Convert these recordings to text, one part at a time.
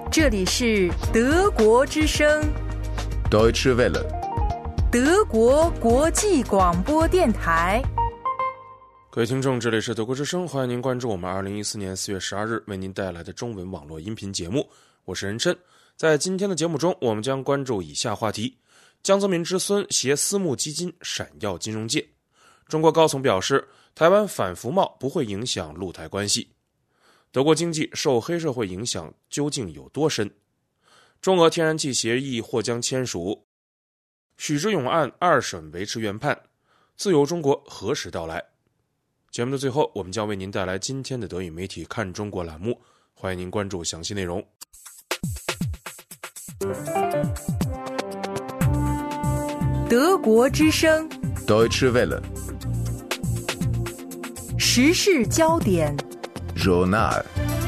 这里是德国之声 Deutsche Welle， 德国国际广播电台。 各位听众，这里是德国之声，欢迎您关注我们2014年4月12日为您带来的中文网络音频节目，我是任琛。在今天的节目中，我们将关注以下话题：江泽民之孙携私募基金闪耀金融界；中国高层表示，台湾反服贸不会影响陆台关系；德国经济受黑社会影响究竟有多深？中俄天然气协议或将签署；许知永案2审维持原判；自由中国何时到来？节目的最后，我们将为您带来今天的德语媒体看中国栏目，欢迎您关注详细内容。 德国之声 Deutsche Welle， 时事焦点 Journal。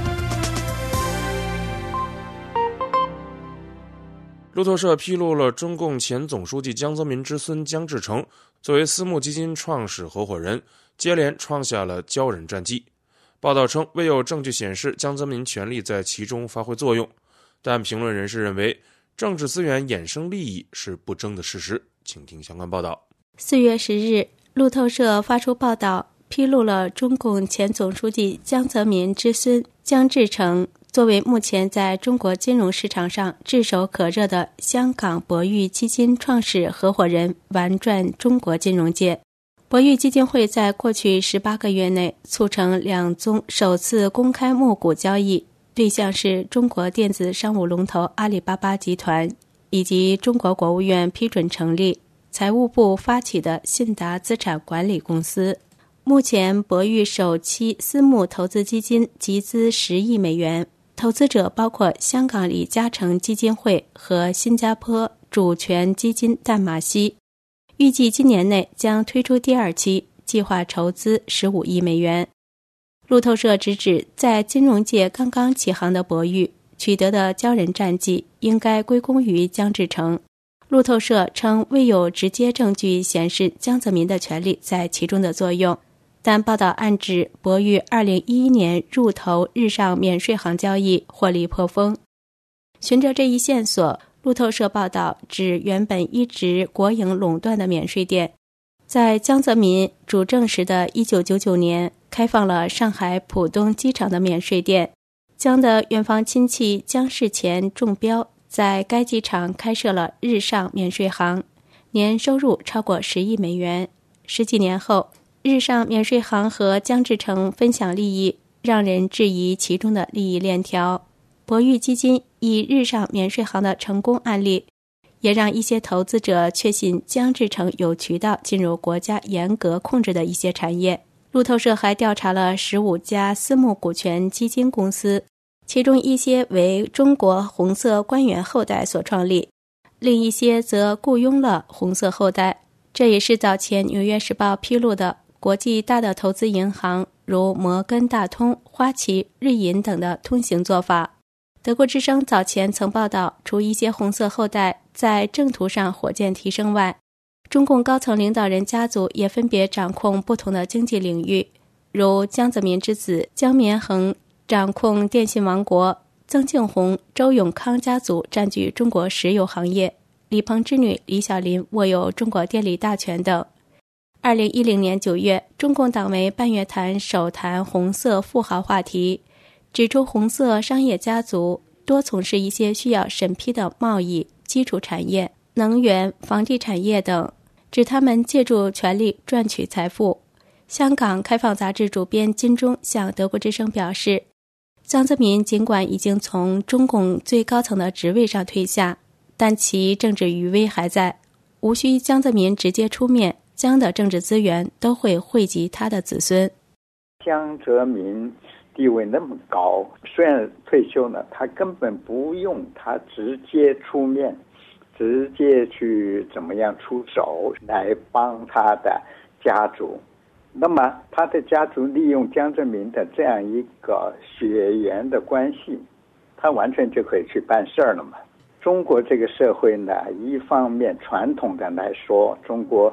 路透社披露了中共前总书记江泽民之孙江志成作为私募基金创始合伙人，接连创下了骄人战绩。报道称，未有证据显示江泽民权力在其中发挥作用，但评论人士认为政治资源衍生利益是不争的事实。请听相关报道。 4月10日，路透社发出报道，披露了中共前总书记江泽民之孙江志成作为目前在中国金融市场上炙手可热的香港博裕基金创始合伙人，玩转中国金融界。博裕基金会在过去18个月内促成2宗首次公开募股交易，对象是中国电子商务龙头阿里巴巴集团，以及中国国务院批准成立、财务部发起的信达资产管理公司。目前，博裕首期私募投资基金集资10亿美元，投资者包括香港李嘉诚基金会和新加坡主权基金淡马锡。预计今年内将推出第2期，计划筹资15亿美元。路透社直指，在金融界刚刚起航的博裕取得的骄人战绩应该归功于江志成。路透社称，未有直接证据显示江泽民的权力在其中的作用，但报道暗指博裕2011年入投日上免税行交易获利颇丰。循着这一线索，路透社报道指，原本一直国营垄断的免税店，在江泽民主政时的1999年开放了上海浦东机场的免税店。江的远房亲戚江世前中标，在该机场开设了日上免税行，年收入超过10亿美元。10几年后，日上免税行和江志成分享利益，让人质疑其中的利益链条。博裕基金以日上免税行的成功案例，也让一些投资者确信江志成有渠道进入国家严格控制的一些产业。路透社还调查了15家私募股权基金公司，其中一些为中国红色官员后代所创立，另一些则雇佣了红色后代。这也是早前《纽约时报》披露的国际大的投资银行如摩根大通、花旗、瑞银等的通行做法。德国之声早前曾报道，除一些红色后代在政途上火箭提升外，中共高层领导人家族也分别掌控不同的经济领域，如江泽民之子江绵恒掌控电信王国，曾庆红、周永康家族占据中国石油行业，李鹏之女李小琳握有中国电力大权等。2010年9月，中共党媒半月谈首谈红色富豪话题，指出红色商业家族多从事一些需要审批的贸易、基础产业、能源、房地产业等，指他们借助权力赚取财富。香港开放杂志主编金钟向德国之声表示，江泽民尽管已经从中共最高层的职位上退下，但其政治余威还在，无需江泽民直接出面，江的政治资源都会惠及他的子孙。 江泽民地位那么高，虽然退休了，他根本不用他直接出面，直接去怎么样出手来帮他的家族。那么他的家族利用江泽民的这样一个血缘的关系，他完全就可以去办事儿了嘛。中国这个社会呢，一方面传统的来说，中国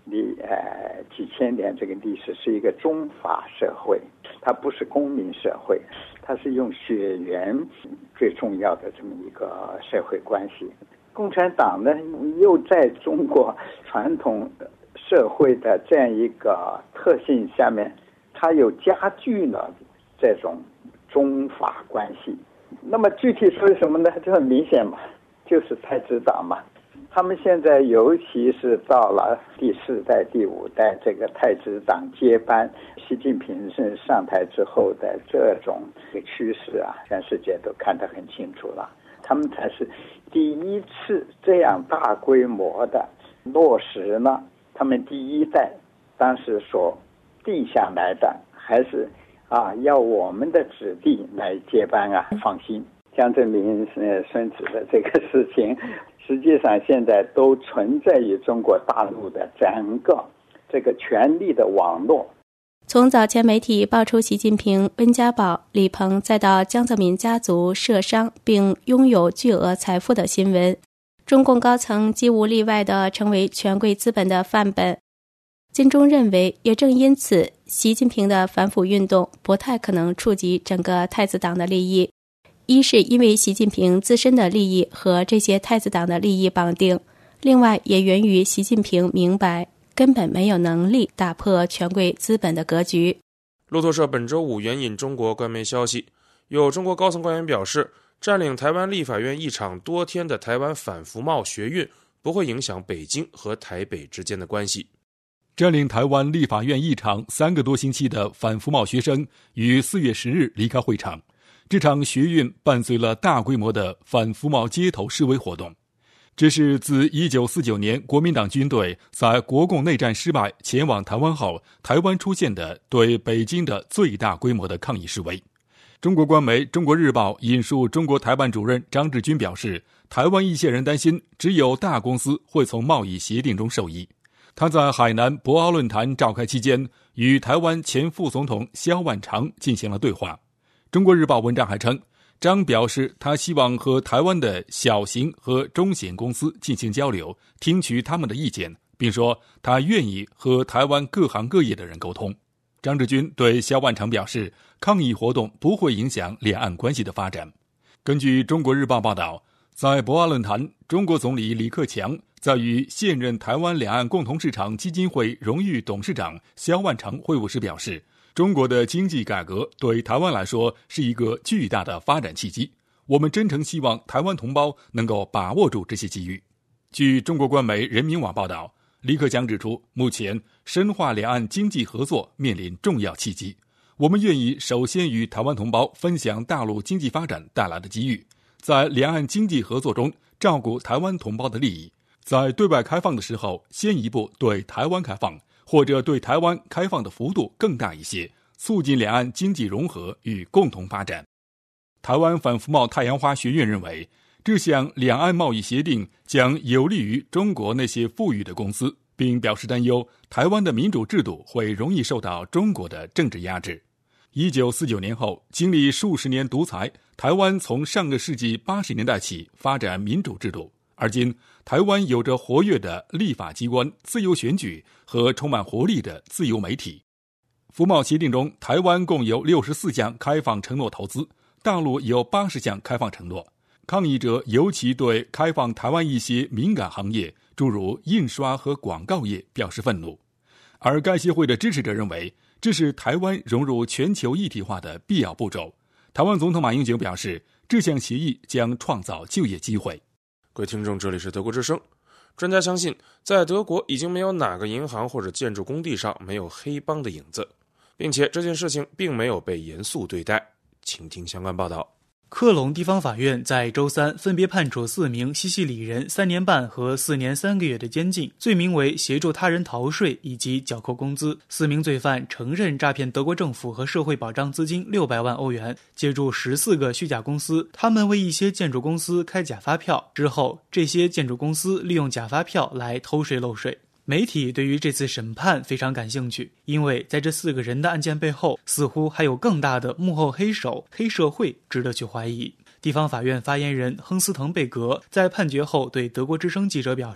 几千年这个历史是一个中法社会，它不是公民社会，它是用血缘最重要的这么一个社会关系。共产党呢，又在中国传统社会的这样一个特性下面，它又加剧了这种中法关系。那么具体说什么呢？就很明显嘛，就是太子党嘛。他们现在尤其是到了第4代、第5代，这个太子党接班习近平是上台之后的这种趋势啊，全世界都看得很清楚了。他们才是第一次这样大规模的落实了他们第1代当时所定下来的，还是要我们的子弟来接班啊！放心，江泽民孙子的这个事情，实际上现在都存在于中国大陆的整个这个权力的网络。 从早前媒体爆出习近平、温家宝、李鹏，再到江泽民家族涉商并拥有巨额财富的新闻，中共高层几无例外地成为权贵资本的范本。金钟认为，也正因此，习近平的反腐运动不太可能触及整个太子党的利益。一是因为习近平自身的利益和这些太子党的利益绑定，另外也源于习近平明白根本没有能力打破权贵资本的格局。 路透社本周5援引中国官媒消息，有中国高层官员表示，占领台湾立法院一场多天的台湾反服贸学运不会影响北京和台北之间的关系。 占领台湾立法院一场3个多星期的反服贸学生于4月10日离开会场。这场学运伴随了大规模的反服贸街头示威活动。这是自1949年国民党军队在国共内战失败前往台湾后，台湾出现的对北京的最大规模的抗议示威。中国官媒《中国日报》引述中国台办主任张志军表示，台湾一些人担心只有大公司会从贸易协定中受益。他在海南博鳌论坛召开期间，与台湾前副总统萧万长进行了对话。中国日报文章还称，张表示他希望和台湾的小型和中型公司进行交流，听取他们的意见，并说他愿意和台湾各行各业的人沟通。张志军对萧万长表示，抗议活动不会影响两岸关系的发展。根据中国日报报道，在博鳌论坛，中国总理李克强在与现任台湾两岸共同市场基金会荣誉董事长萧万长会晤时表示，中国的经济改革对台湾来说是一个巨大的发展契机，我们真诚希望台湾同胞能够把握住这些机遇。据中国官媒人民网报道，李克强指出，目前深化两岸经济合作面临重要契机，我们愿意首先与台湾同胞分享大陆经济发展带来的机遇，在两岸经济合作中照顾台湾同胞的利益，在对外开放的时候先一步对台湾开放，或者对台湾开放的幅度更大一些，促进两岸经济融合与共同发展。台湾反服贸太阳花学院认为，这项两岸贸易协定将有利于中国那些富裕的公司，并表示担忧台湾的民主制度会容易受到中国的政治压制。1949年后，经历数十年独裁，台湾从上个世纪80年代起发展民主制度，而今台湾有着活跃的立法机关、自由选举和充满活力的自由媒体。服贸协定中，台湾共有64项开放承诺投资，大陆有80项开放承诺。抗议者尤其对开放台湾一些敏感行业，诸如印刷和广告业表示愤怒。而该协会的支持者认为，这是台湾融入全球一体化的必要步骤。台湾总统马英九表示，这项协议将创造就业机会。 各位听众，这里是德国之声。专家相信，在德国已经没有哪个银行或者建筑工地上没有黑帮的影子，并且这件事情并没有被严肃对待。请听相关报道。 科隆地方法院在周三分别判处4名西西里人3年半和4年3个月的监禁，罪名为协助他人逃税以及缴扣工资。4名罪犯承认诈骗德国政府和社会保障资金600万欧元，借助14个虚假公司，他们为一些建筑公司开假发票，之后这些建筑公司利用假发票来偷税漏税。媒体对于这次审判非常感兴趣，因为在这4个人的案件背后，似乎还有更大的幕后黑手黑社会值得去怀疑。地方法院发言人亨斯滕贝格在判决后对德国之声记者表示，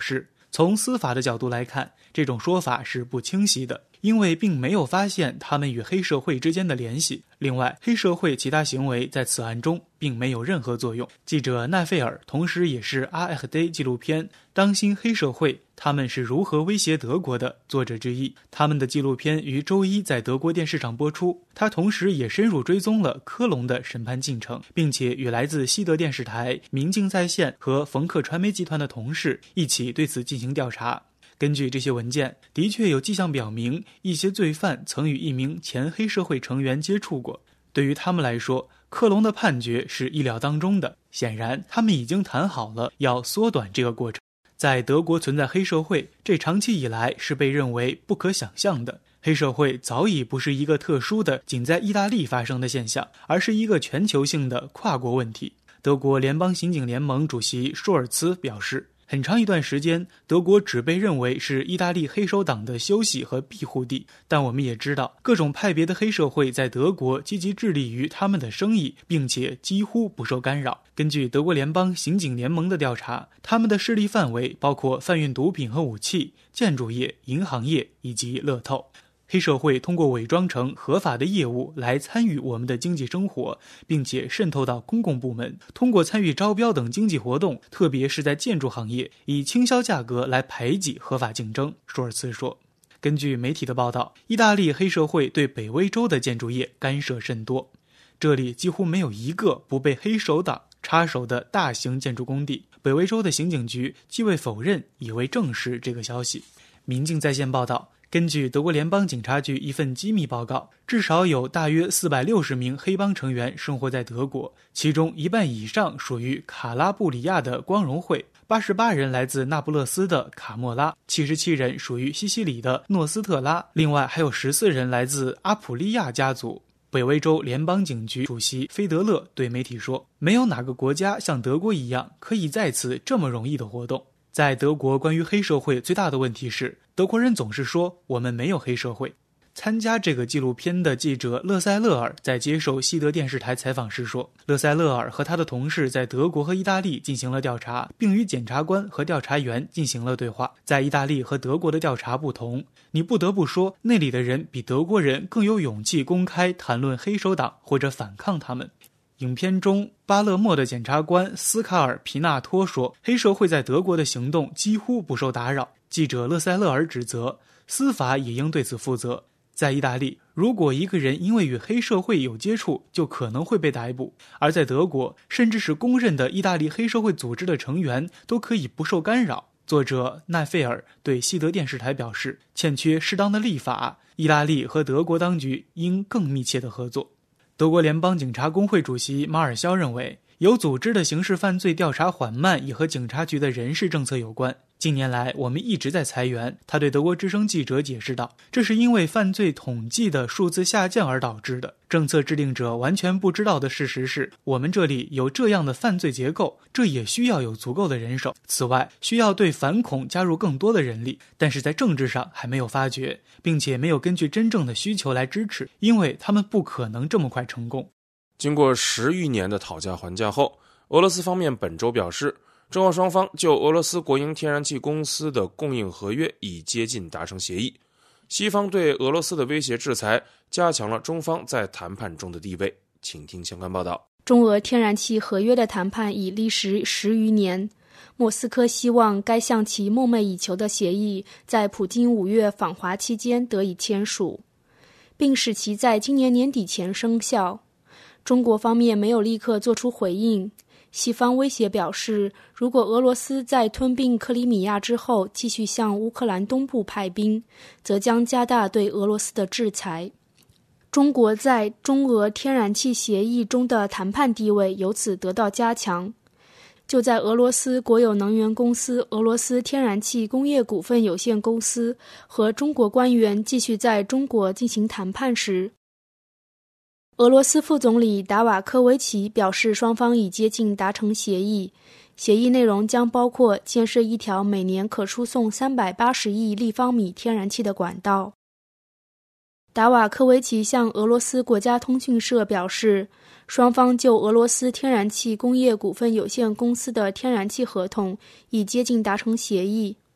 从司法的角度来看，这种说法是不清晰的，因为并没有发现他们与黑社会之间的联系。另外，黑社会其他行为在此案中并没有任何作用。记者奈费尔同时也是 ARD 纪录片《当心黑社会：他们是如何威胁德国的》作者之一。他们的纪录片于周一在德国电视上播出。他同时也深入追踪了科隆的审判进程，并且与来自西德电视台、明镜在线和冯克传媒集团的同事一起对此进行调查。根据这些文件，的确有迹象表明一些罪犯曾与一名前黑社会成员接触过。对于他们来说，科隆的判决是意料当中的。显然，他们已经谈好了要缩短这个过程。在德国存在黑社会，这长期以来是被认为不可想象的。黑社会早已不是一个特殊的仅在意大利发生的现象，而是一个全球性的跨国问题。德国联邦刑警联盟主席舒尔茨表示，很长一段时间，德国只被认为是意大利黑手党的休息和庇护地，但我们也知道，各种派别的黑社会在德国积极致力于他们的生意，并且几乎不受干扰。根据德国联邦刑警联盟的调查，他们的势力范围包括贩运毒品和武器、建筑业、银行业以及乐透。黑社会通过伪装成合法的业务来参与我们的经济生活，并且渗透到公共部门，通过参与招标等经济活动，特别是在建筑行业，以倾销价格来排挤合法竞争。舒尔茨说，根据媒体的报道，意大利黑社会对北威州的建筑业干涉甚多，这里几乎没有一个不被黑手党插手的大型建筑工地。北威州的刑警局既未否认，也未证实这个消息。民镜在线报道，根据德国联邦警察局一份机密报告，至少有大约460名黑帮成员生活在德国，其中一半以上属于卡拉布里亚的光荣会，88人来自那不勒斯的卡莫拉，77人属于西西里的诺斯特拉，另外还有14人来自阿普利亚家族。北威州联邦警局主席菲德勒对媒体说，没有哪个国家像德国一样可以在此这么容易的活动。在德国，关于黑社会最大的问题是，德国人总是说我们没有黑社会。参加这个纪录片的记者勒塞勒尔在接受西德电视台采访时说，勒塞勒尔和他的同事在德国和意大利进行了调查，并与检察官和调查员进行了对话。在意大利和德国的调查不同，你不得不说，那里的人比德国人更有勇气公开谈论黑手党或者反抗他们。影片中，巴勒莫的检察官斯卡尔皮纳托说，黑社会在德国的行动几乎不受打扰。记者勒塞勒尔指责，司法也应对此负责。在意大利，如果一个人因为与黑社会有接触，就可能会被逮捕；而在德国，甚至是公认的意大利黑社会组织的成员都可以不受干扰。作者奈费尔对西德电视台表示，欠缺适当的立法，意大利和德国当局应更密切的合作。德国联邦警察工会主席马尔肖认为，有组织的刑事犯罪调查缓慢也和警察局的人事政策有关。近年来，我们一直在裁员，他对德国之声记者解释道，这是因为犯罪统计的数字下降而导致的。政策制定者完全不知道的事实是，我们这里有这样的犯罪结构，这也需要有足够的人手。此外，需要对反恐加入更多的人力，但是在政治上还没有发觉，并且没有根据真正的需求来支持，因为他们不可能这么快成功。 经过10余年的讨价还价后，俄罗斯方面本周表示，中俄双方就俄罗斯国营天然气公司的供应合约已接近达成协议。西方对俄罗斯的威胁制裁加强了中方在谈判中的地位。请听相关报道。 中俄天然气合约的谈判已历时10余年，莫斯科希望该向其梦寐以求的协议在普京5月访华期间得以签署，并使其在今年年底前生效。中国方面没有立刻做出回应。西方威胁表示，如果俄罗斯在吞并克里米亚之后继续向乌克兰东部派兵，则将加大对俄罗斯的制裁。中国在中俄天然气协议中的谈判地位由此得到加强。就在俄罗斯国有能源公司俄罗斯天然气工业股份有限公司和中国官员继续在中国进行谈判时，俄罗斯副总理达瓦科维奇表示，双方已接近达成协议，协议内容将包括建设一条每年可输送380亿立方米天然气的管道。达瓦科维奇向俄罗斯国家通讯社表示，双方就俄罗斯天然气工业股份有限公司的天然气合同已接近达成协议。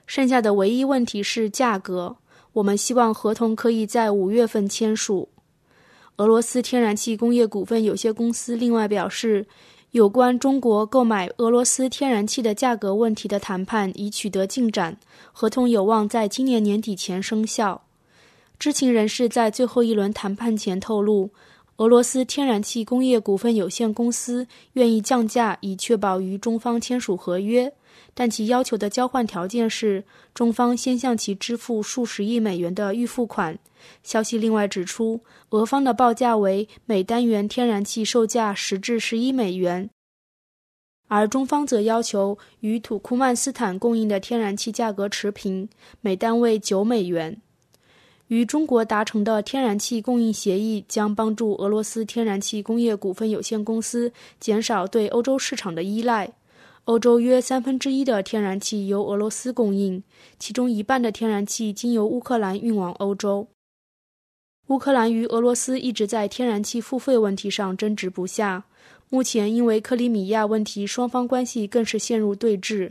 剩下的唯一问题是价格，我们希望合同可以在5月份签署。俄罗斯天然气工业股份有限公司另外表示，有关中国购买俄罗斯天然气的价格问题的谈判已取得进展，合同有望在今年年底前生效。知情人士在最后一轮谈判前透露，俄罗斯天然气工业股份有限公司愿意降价以确保与中方签署合约，但其要求的交换条件是中方先向其支付数十亿美元的预付款。消息另外指出，俄方的报价为每单元天然气售价10至11美元，而中方则要求与土库曼斯坦供应的天然气价格持平，每单位9美元。与中国达成的天然气供应协议将帮助俄罗斯天然气工业股份有限公司减少对欧洲市场的依赖。欧洲约1/3的天然气由俄罗斯供应，其中1半的天然气经由乌克兰运往欧洲。乌克兰与俄罗斯一直在天然气付费问题上争执不下，目前因为克里米亚问题，双方关系更是陷入对峙。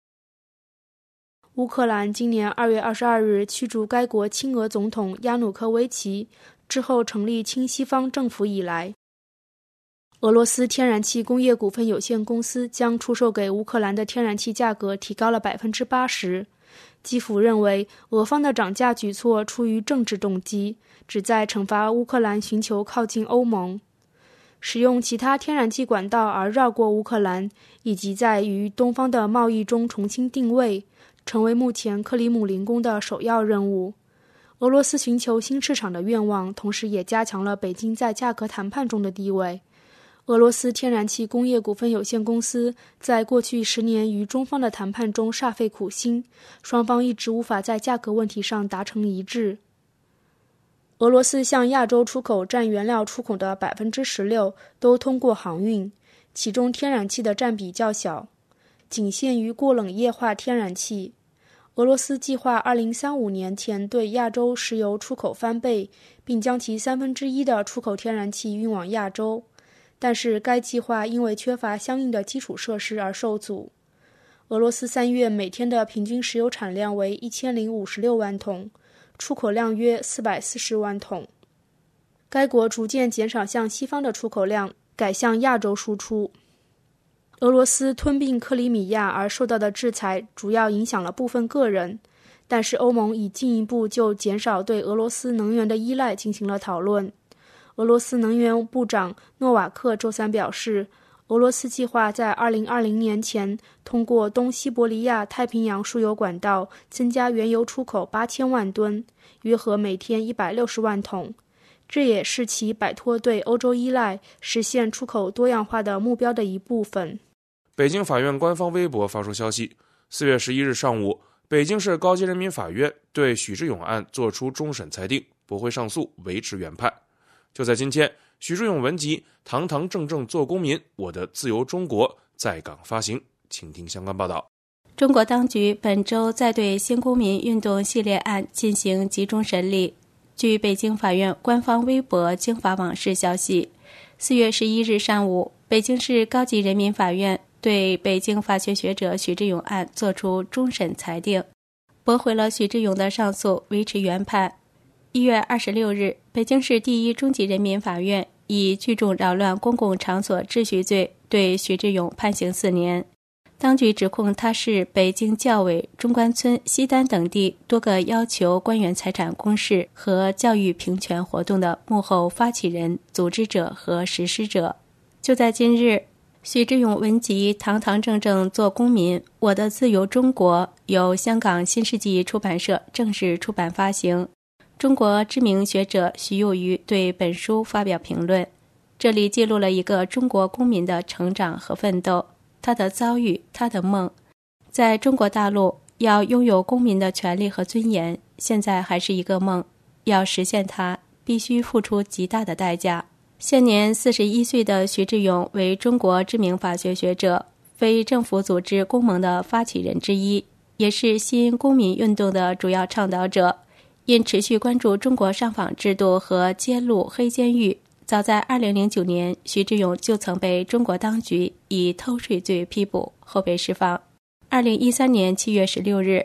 乌克兰今年2月22日驱逐该国亲俄总统亚努科维奇，之后成立亲西方政府以来，俄罗斯天然气工业股份有限公司将出售给乌克兰的天然气价格提高了 80%。基辅认为俄方的涨价举措出于政治动机，旨在惩罚乌克兰寻求靠近欧盟。使用其他天然气管道而绕过乌克兰，以及在与东方的贸易中重新定位，成为目前克里姆林宫的首要任务。俄罗斯寻求新市场的愿望，同时也加强了北京在价格谈判中的地位。俄罗斯天然气工业股份有限公司在过去10年与中方的谈判中煞费苦心，双方一直无法在价格问题上达成一致。俄罗斯向亚洲出口占原料出口的 16%都通过航运，其中天然气的占比较小，仅限于过冷液化天然气。俄罗斯计划2035年前对亚洲石油出口翻倍，并将其1/3的出口天然气运往亚洲。但是该计划因为缺乏相应的基础设施而受阻。俄罗斯3月每天的平均石油产量为1056万桶，出口量约440万桶。该国逐渐减少向西方的出口量，改向亚洲输出。俄罗斯吞并克里米亚而受到的制裁主要影响了部分个人，但是欧盟已进一步就减少对俄罗斯能源的依赖进行了讨论。俄罗斯能源部长诺瓦克周三表示，俄罗斯计划在2020年前通过东西伯利亚太平洋输油管道增加原油出口8000万吨，约合每天160万桶。这也是其摆脱对欧洲依赖、实现出口多样化的目标的一部分。 北京法院官方微博发出消息，4月11日上午，北京市高级人民法院对许志永案作出终审裁定，驳回上诉，维持原判。就在今天，许志永文集《堂堂正正做公民，我的自由中国》在港发行，请听相关报道。 中国当局本周在对新公民运动系列案进行集中审理。据北京法院官方微博京法网示消息，4月11日上午，北京市高级人民法院对北京法学学者许志永案作出终审裁定，驳回了许志永的上诉，维持原判。1月26日，北京市第一中级人民法院以聚众扰乱公共场所秩序罪对许志永判刑4年。当局指控他是北京教委、中关村、西单等地多个要求官员财产公示和教育平权活动的幕后发起人、组织者和实施者。就在今日，许志永文集《堂堂正正做公民，我的自由中国》由香港新世纪出版社正式出版发行。中国知名学者徐有余对本书发表评论，这里记录了一个中国公民的成长和奋斗，他的遭遇，他的梦。在中国大陆，要拥有公民的权利和尊严，现在还是一个梦，要实现它，必须付出极大的代价。现年41岁的许志永为中国知名法学学者、非政府组织公盟的发起人之一，也是新公民运动的主要倡导者。因持续关注中国上访制度和揭露黑监狱，早在2009年，许志永就曾被中国当局以偷税罪批捕，后被释放。2013年7月16日，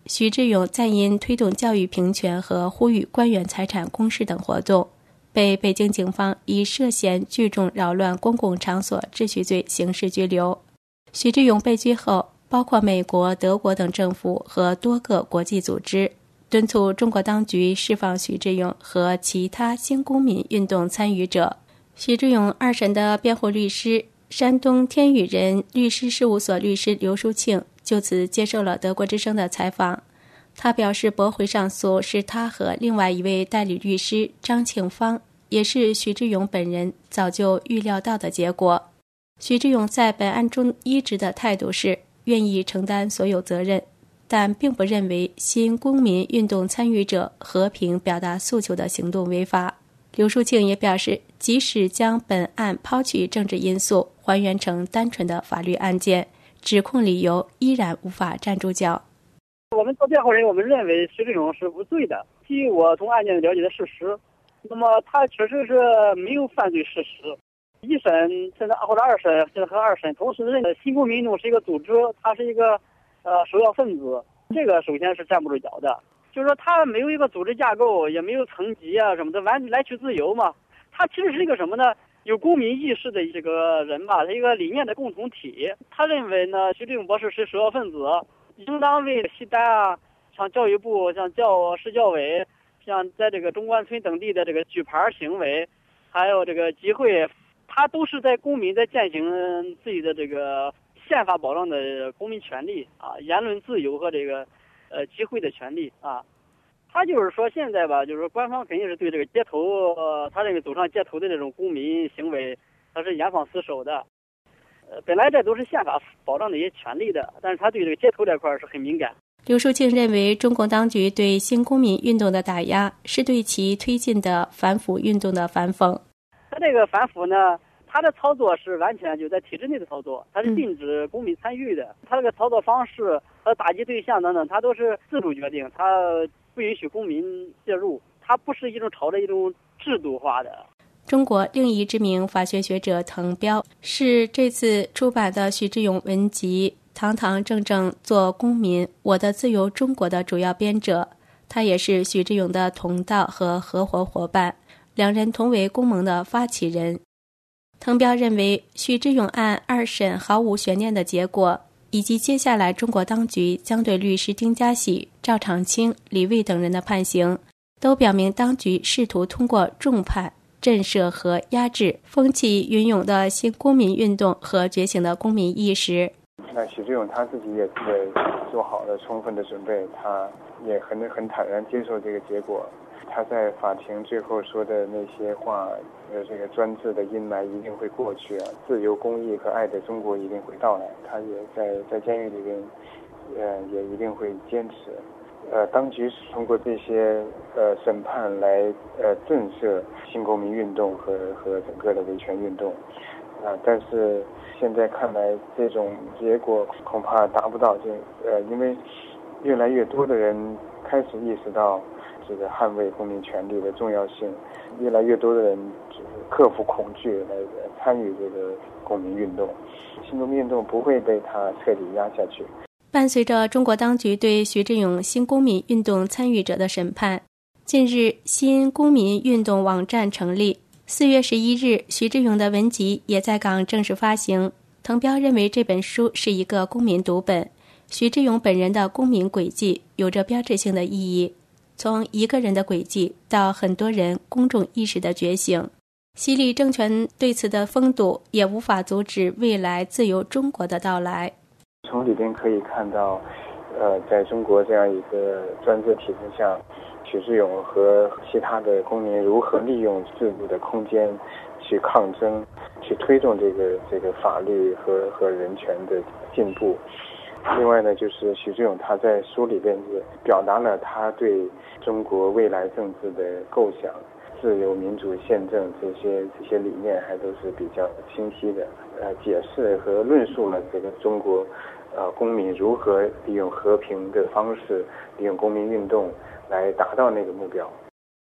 徐志勇在因推动教育平权和呼吁官员财产公示等活动，被北京警方以涉嫌聚众扰乱公共场所秩序罪刑事拘留。徐志勇被拘后，包括美国、德国等政府和多个国际组织敦促中国当局释放徐志勇和其他新公民运动参与者。徐志勇二审的辩护律师、山东天宇人律师事务所律师刘淑庆就此接受了德国之声的采访。他表示，驳回上诉是他和另外一位代理律师张庆芳，也是徐志勇本人早就预料到的结果。徐志勇在本案中一直的态度是愿意承担所有责任，但并不认为新公民运动参与者和平表达诉求的行动违法。刘淑庆也表示，即使将本案抛去政治因素，还原成单纯的法律案件，指控理由依然无法站住脚。 我们做辩护人，我们认为徐志勇是无罪的。基于我从案件了解的事实，那么他确实是没有犯罪事实。一审现在或者二审，现在和二审同时认为新公民运动是一个组织，他是一个首要分子，这个首先是站不住脚的。就是说他没有一个组织架构，也没有层级啊什么的，完来去自由嘛。他其实是一个什么呢？有公民意识的这个人吧，他一个理念的共同体。他认为呢，徐志勇博士是首要分子，应当为西单啊，像教育部、像市教委、像在这个中关村等地的这个举牌行为，还有这个集会，他都是在公民在践行自己的这个宪法保障的公民权利啊，言论自由和这个集会的权利啊。他就是说现在吧，就是说官方肯定是对这个街头，他认为走上街头的这种公民行为，他是严防死守的。本来这都是宪法保障的一些权利的，但是他对这个街头这块是很敏感。 刘淑庆认为，中共当局对新公民运动的打压是对其推进的反腐运动的反讽。 他这个反腐呢，他的操作是完全就在体制内的操作，他是禁止公民参与的。他这个操作方式和打击对象等等，他都是自主决定，他不允许公民介入，他不是朝着一种制度化的。 中国另一知名法学学者滕彪是这次出版的徐志勇文集《堂堂正正做公民：我的自由中国》的主要编者，他也是徐志勇的同道和合伙伙伴，两人同为公盟的发起人。滕彪认为，徐志勇案二审毫无悬念的结果，以及接下来中国当局将对律师丁家喜、赵长青、李卫等人的判刑，都表明当局试图通过重判、震慑和压制风起云涌的新公民运动和觉醒的公民意识。 那徐志勇他自己也做好了充分的准备，他也很坦然接受这个结果。他在法庭最后说的那些话，这个专制的阴霾一定会过去啊，自由、公义和爱的中国一定会到来。他也在监狱里边，也一定会坚持。当局是通过这些审判来震慑新公民运动和整个的维权运动但是现在看来这种结果恐怕达不到，因为越来越多的人开始意识到这个捍卫公民权利的重要性，越来越多的人克服恐惧来参与这个公民运动，新公民运动不会被他彻底压下去。 伴随着中国当局对徐志勇新公民运动参与者的审判，近日新公民运动网站成立。4月11日，徐志勇的文集也在港正式发行。滕彪认为这本书是一个公民读本，徐志勇本人的公民轨迹有着标志性的意义，从一个人的轨迹到很多人公众意识的觉醒。西里政权对此的封堵也无法阻止未来自由中国的到来。 从里边可以看到在中国这样一个专制体制下，徐志勇和其他的公民如何利用制度的空间去抗争，去推动这个法律和人权的进步。另外呢，就是徐志勇他在书里边也表达了他对中国未来政治的构想，自由、民主、宪政这些理念还都是比较清晰的，解释和论述了这个中国公民如何利用和平的方式，利用公民运动来达到那个目标。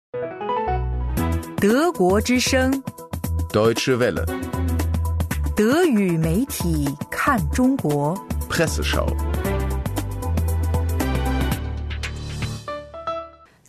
德国之声 Deutsche Welle 德语媒体看中国 Presseschau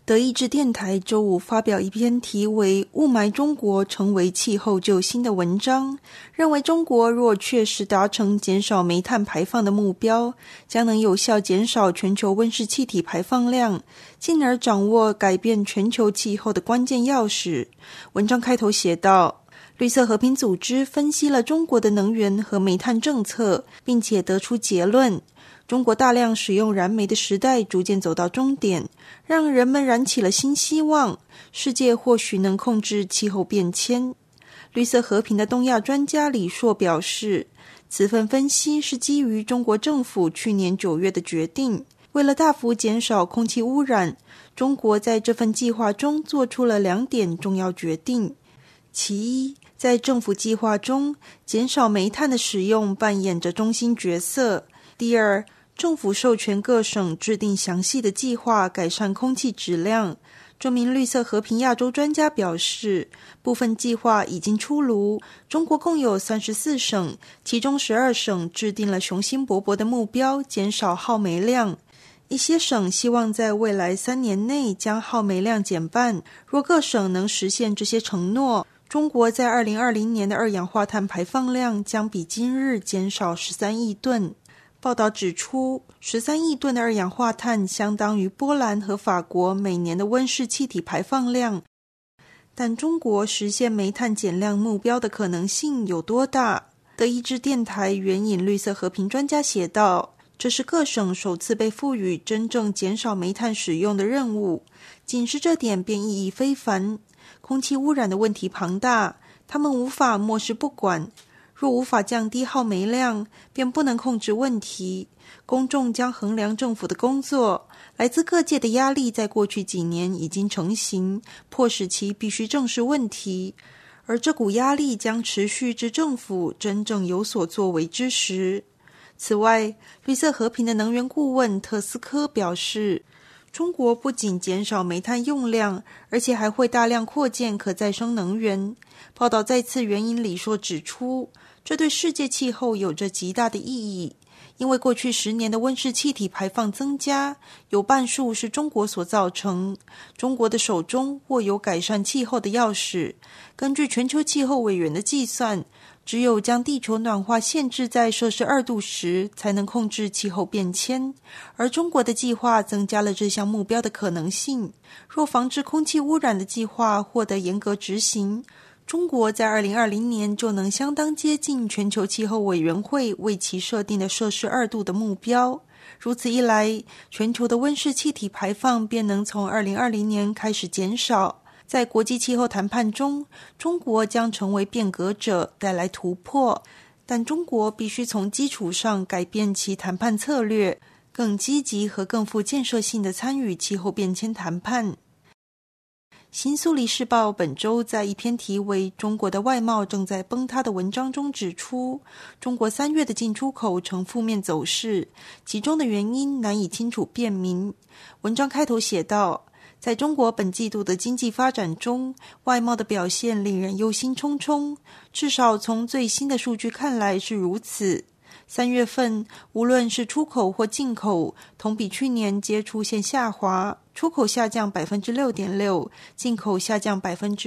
德意志电台周五发表一篇题为《雾霾中国成为气候救星》的文章，认为中国若确实达成减少煤炭排放的目标，将能有效减少全球温室气体排放量，进而掌握改变全球气候的关键钥匙。文章开头写道，绿色和平组织分析了中国的能源和煤炭政策，并且得出结论，中国大量使用燃煤的时代逐渐走到终点，让人们燃起了新希望，世界或许能控制气候变迁。绿色和平的东亚专家李硕表示，此份分析是基于中国政府去年9月的决定，为了大幅减少空气污染，中国在这份计划中做出了2点重要决定。其一，在政府计划中，减少煤炭的使用扮演着中心角色。第二，政府授权各省制定详细的计划改善空气质量。这名绿色和平亚洲专家表示，部分计划已经出炉，中国共有34省，其中12省制定了雄心勃勃的目标，减少耗煤量。一些省希望在未来3年内将耗煤量减半。若各省能实现这些承诺，中国在2020年的二氧化碳排放量将比今日减少13亿吨。报道指出，13亿吨的二氧化碳相当于波兰和法国每年的温室气体排放量。但中国实现煤炭减量目标的可能性有多大？德意志电台援引绿色和平专家写道，这是各省首次被赋予真正减少煤炭使用的任务，仅是这点便意义非凡。空气污染的问题庞大，他们无法漠视不管。若无法降低耗煤量，便不能控制问题。公众将衡量政府的工作，来自各界的压力在过去几年已经成型，迫使其必须正视问题，而这股压力将持续至政府真正有所作为之时。此外，绿色和平的能源顾问特斯科表示，中国不仅减少煤炭用量，而且还会大量扩建可再生能源。报道再次援引李硕指出，这对世界气候有着极大的意义，因为过去10年的温室气体排放增加，有半数是中国所造成。中国的手中握有改善气候的钥匙。根据全球气候委员的计算，只有将地球暖化限制在摄氏2度时，才能控制气候变迁。而中国的计划增加了这项目标的可能性。若防治空气污染的计划获得严格执行，中国在2020年就能相当接近全球气候委员会为其设定的摄氏2度的目标。如此一来，全球的温室气体排放便能从2020年开始减少。在国际气候谈判中，中国将成为变革者，带来突破。但中国必须从基础上改变其谈判策略，更积极和更富建设性地参与气候变迁谈判。新苏黎世报本周在一篇题为《中国的外贸正在崩塌》的文章中指出，中国3月的进出口呈负面走势，其中的原因难以清楚辨明。文章开头写道，在中国本季度的经济发展中，外贸的表现令人忧心忡忡，至少从最新的数据看来是如此。3月份，无论是出口或进口，同比去年皆出现下滑，出口下降 6.6%， 进口下降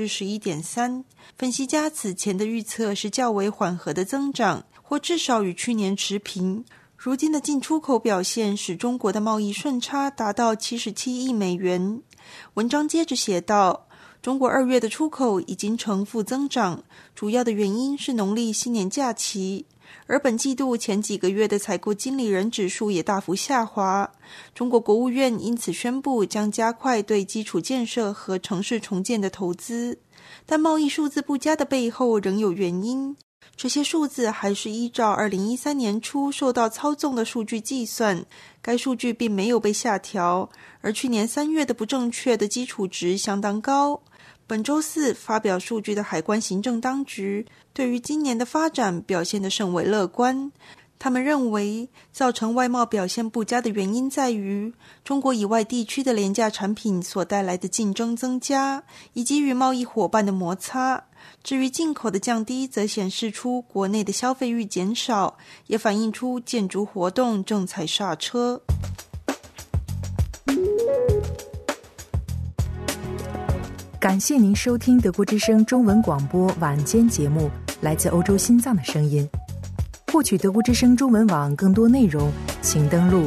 11.3%。分析家此前的预测是较为缓和的增长，或至少与去年持平。如今的进出口表现使中国的贸易顺差达到77亿美元。文章接着写道，中国2月的出口已经呈负增长，主要的原因是农历新年假期。而本季度前几个月的采购经理人指数也大幅下滑，中国国务院因此宣布将加快对基础建设和城市重建的投资。但贸易数字不佳的背后仍有原因，这些数字还是依照2013年初受到操纵的数据计算，该数据并没有被下调，而去年3月的不正确的基础值相当高。本周四发表数据的海关行政当局对于今年的发展表现得甚为乐观。他们认为，造成外贸表现不佳的原因在于中国以外地区的廉价产品所带来的竞争增加，以及与贸易伙伴的摩擦。至于进口的降低，则显示出国内的消费欲减少，也反映出建筑活动正踩刹车。 感谢您收听德国之声中文广播晚间节目，来自欧洲心脏的声音。获取德国之声中文网更多内容，请登录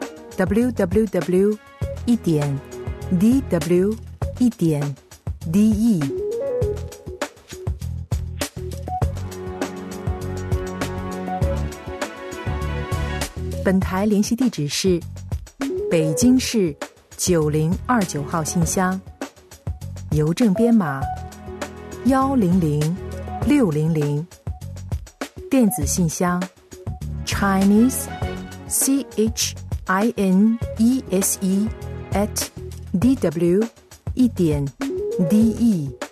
www.dw1.de。本台联系地址是北京市9029号信箱，邮政编码100600，电子信箱 ChineseChinese@dw1.de。